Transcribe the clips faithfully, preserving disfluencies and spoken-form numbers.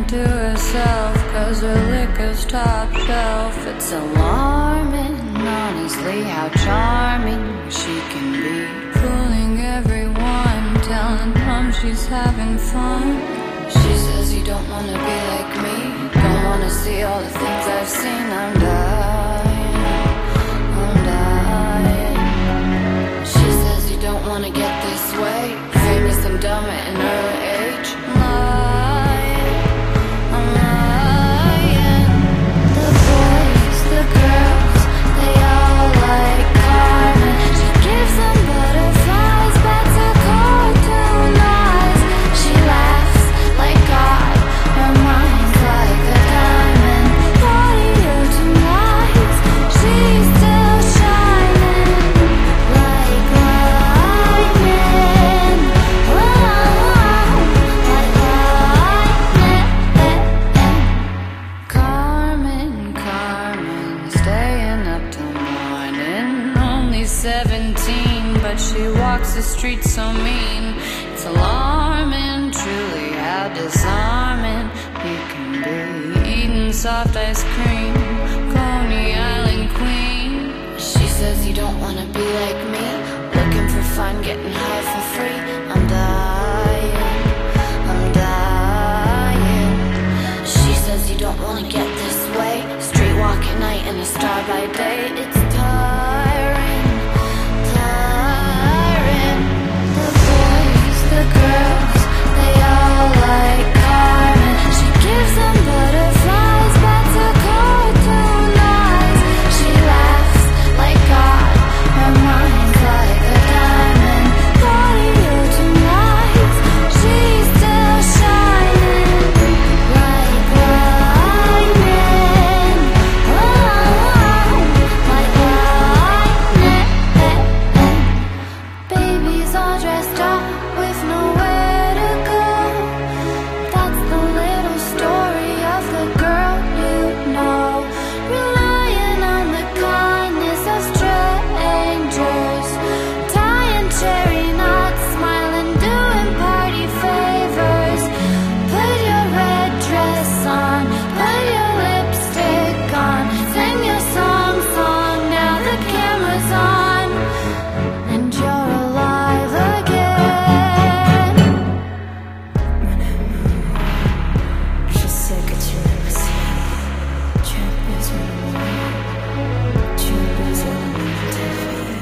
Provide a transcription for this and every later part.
to herself, cause her liquor's top shelf. It's alarming, honestly, how charming she can be, fooling everyone, telling them she's having fun. She says you don't wanna be like me, don't wanna see all the things I've seen. I'm dying, I'm dying. She says you don't wanna get this way, famous and dumb at an early age. I'm lying, I'm lying. The boys, the girls, they all like Carmen. She gives them butterflies, bets her cartoon eyes. She laughs like God, her mind's like a diamond. Body her tonight, she's still shining like lightning. Whoa, like lightning. Carmen, Carmen, staying up till morning. Only seventeen, but she walks the streets so mean. It's alarming, truly how disarming you can be. Eating soft ice cream, Coney Island queen. She says you don't wanna be like me, looking for fun, getting high for free. I'm dying, I'm dying. She says you don't wanna get this way, street walk at night and a star by day. It's tiring, tiring. The boys, the girls, they all like Carmen. She gives them butterflies, bets her cartoon eyes. She laughs like God, her mind's like a diamond. Body her tonight, she's still shining like lightning. Whoa, like lightning. Babies all dressed up with nowhere to go. That's the little story of the girl you know, relying on the kindness of strangers, tying cherry knots, smiling, doing party favors. Put your red dress on, put your lipstick on, sing your song, song, now the camera's on, and you're alive again. Je sais que tu aimes aussi, tu as besoin de moi, tu as besoin de ta vie.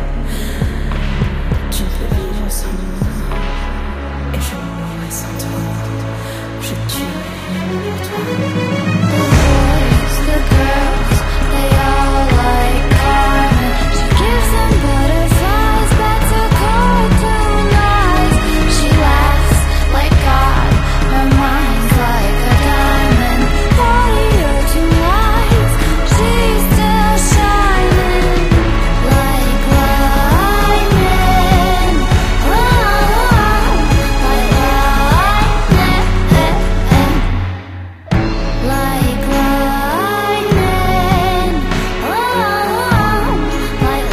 Tu peux vivre sans moi, et je mourrai sans toi. Je tuerai pour toi. The boys, the girls, they all like Carmen. She gives them butterflies, bets her cartoon eyes. She laughs like God, her mind's like a diamond. Body her tonight, she's still shining like lightning. Whoa, like lightning. Like lightning. Whoa, like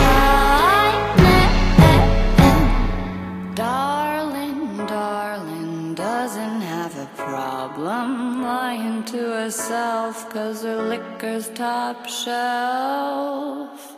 lightning. Darling, darling, doesn't have a problem lying to herself, cause her liquor's top shelf.